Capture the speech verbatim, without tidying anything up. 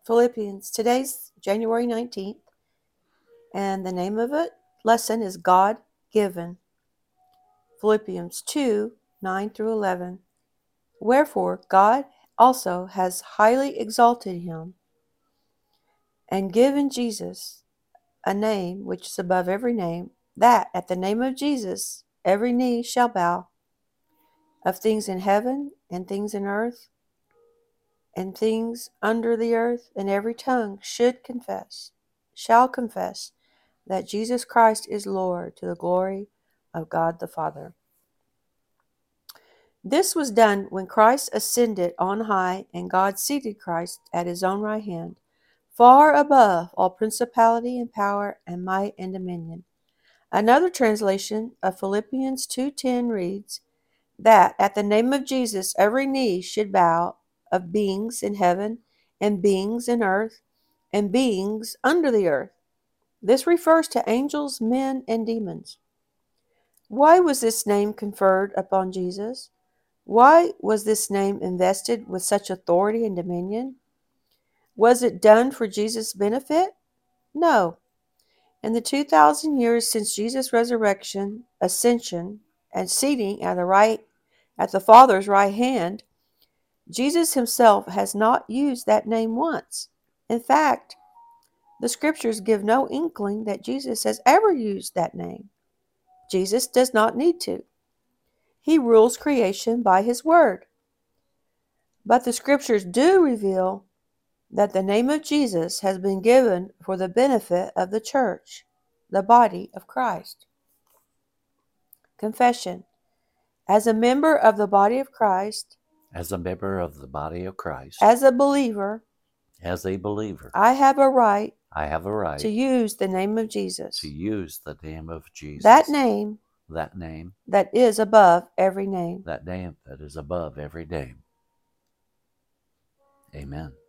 Philippians. Today's January nineteenth, and the name of it lesson is God Given. Philippians two, nine through eleven. Wherefore God also has highly exalted him, and given Jesus a name which is above every name, that at the name of Jesus every knee shall bow, of things in heaven and things in earth and things under the earth, and every tongue should confess, shall confess, that Jesus Christ is Lord, to the glory of God the Father. This was done when Christ ascended on high, and God seated Christ at his own right hand, far above all principality and power and might and dominion. Another translation of Philippians two ten reads, that at the name of Jesus every knee should bow, of beings in heaven and beings in earth and beings under the earth. This refers to angels, men, and demons. Why was this name conferred upon Jesus? Why was this name invested with such authority and dominion? Was it done for Jesus' benefit? No. In the two thousand years since Jesus' resurrection, ascension, and seating at the right at the Father's right hand, Jesus himself has not used that name once. In fact, the scriptures give no inkling that Jesus has ever used that name. Jesus does not need to. He rules creation by his word. But the scriptures do reveal that the name of Jesus has been given for the benefit of the church, the body of Christ. Confession. As a member of the body of Christ, As a member of the body of Christ, as a believer, as a believer, I have a right I have a right to use the name of Jesus. to use the name of Jesus. That name That name. that is above every name. That name that is above every name. Amen.